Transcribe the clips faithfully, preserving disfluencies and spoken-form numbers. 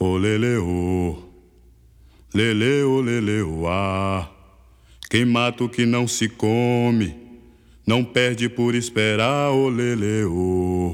Ô leleu, leleu, leleu, ah. Quem mata o que não se come, não perde por esperar, ô leleu.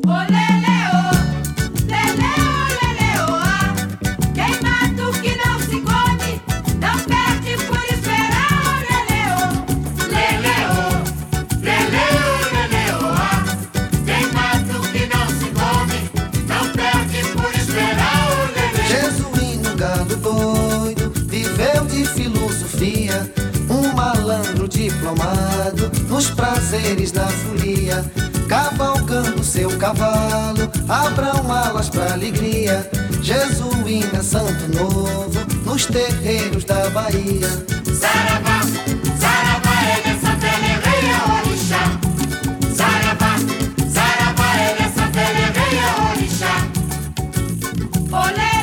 Um malandro diplomado nos prazeres da folia, cavalgando seu cavalo, abram alas pra alegria. Jesuína, santo novo, nos terreiros da Bahia. Saravá, saravá, ele é Santa Eleveia, orixá. Saravá, saravá, ele é Santa Eleveia, orixá. Olê.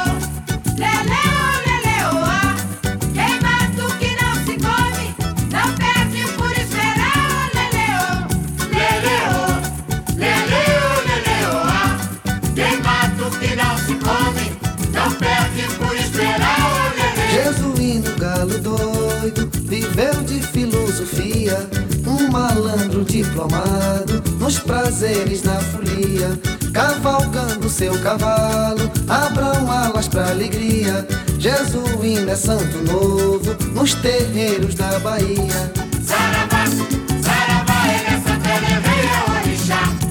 Jesuíno, galo doido, viveu de filosofia. Um malandro diplomado nos prazeres da folia, cavalgando seu cavalo, abram alas pra alegria. Jesuíno é santo novo nos terreiros da Bahia. Saravá, saravá, ele é Santa Eleveia, orixá.